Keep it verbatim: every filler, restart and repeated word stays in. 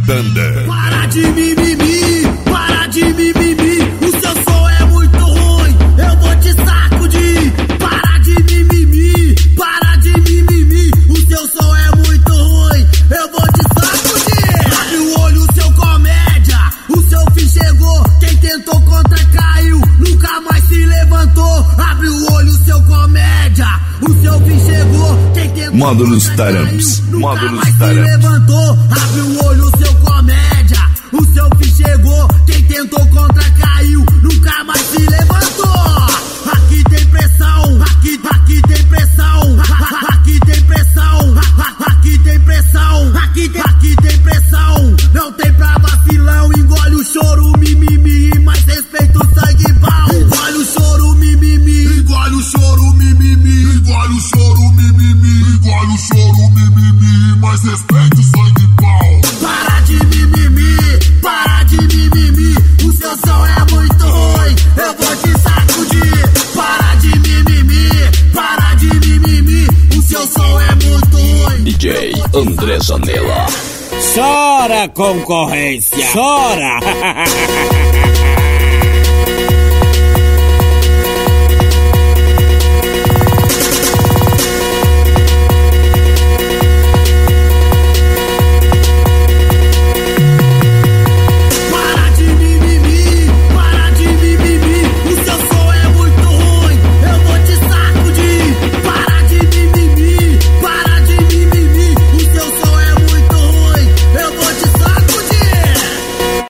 Thunder. Para de mimimi, para de mimimi. O seu som é muito ruim, eu vou te sacudir. Para de mimimi, para de mimimi. O seu som é muito ruim, eu vou te sacudir. Abre o olho, seu comédia, o seu fim chegou. Quem tentou contra caiu, nunca mais se levantou. Abre o olho, seu comédia, o seu fim chegou. Quem tentou Módulos contra Taramps, caiu, nunca Módulos mais se Taramps. levantou. Abre o olho, seu comédia, o seu fim chegou. Quem tentou contra caiu, nunca mais se levantou. Aqui tem pressão, aqui, aqui tem pressão, aqui tem pressão, aqui tem pressão, aqui tem, aqui tem pressão. Não tem pra vacilão, engole o choro, mimimi, mais respeito, sangue bom. Engole o choro, mimimi, engole o choro, mimimi, engole o choro, mimimi, engole o choro, mimimi, mais respeito, sangue bom. Para de mimimi, para de mimimi. O seu som é muito ruim, eu vou te sacudir. Para de mimimi, para de mimimi. O seu som é muito ruim. D J André Zanella. Chora, concorrência, chora!